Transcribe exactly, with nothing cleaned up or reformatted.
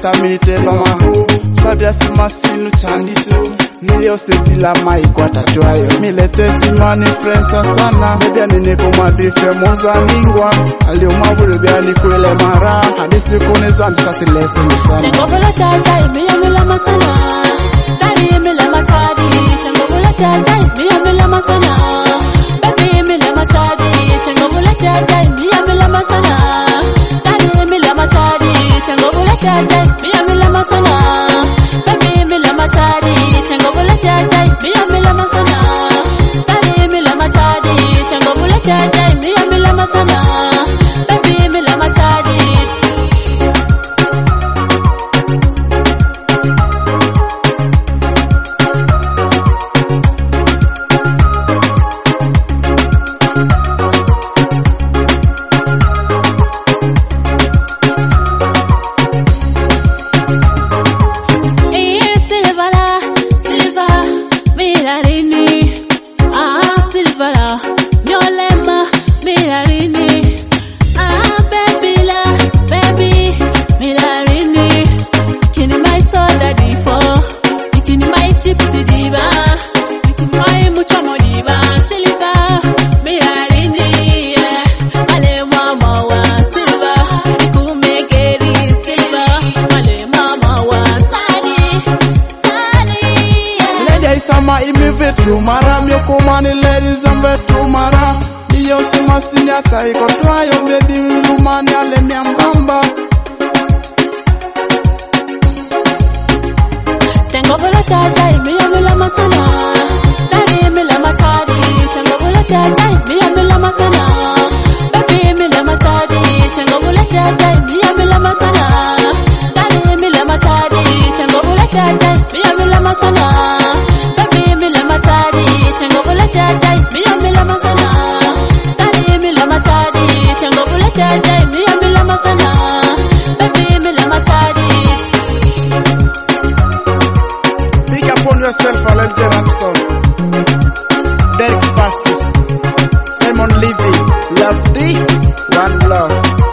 samite loma sabia simasinu chandisu niyo sezila maikwa tatuayo milete timani prensa sana media ninepo madrife mozo aningwa alio maburu bia nikwele mara hadisi kunezo andisasi lese nisana Tengobula tata imiya mila masana Dari imila matadi Tengobula tata imiya mila masana Baby imila matadi Tengobula tata imiya mila masana Dari imila matadi Tengobula tata imiya mila masana Baby imila matadi Tengobula tata imiya mila masana Dari imila matadi Tengobula tata imiya mila masana Baby imila matadi Sama imi vetu mara miyoko mani ladies and vetu mara Iyo sima sinyata iko tuayo baby mlumani ale miambamba Tengobula tata imiya mila masana Dari imila matadi Tengobula tata imiya mila masana Baby imila matadi Tengobula tata imiya mila masana Dari imila matadi Tengobula tata imiya mila masana Baby imila matadi Tengobula tata imiya mila masana Dari imila matadi Tengobula tata imiya mila masana Baby imila matadi Big up on yourself, Alan Rapson, Derek Passy, Simon Levy, Love D, One Love.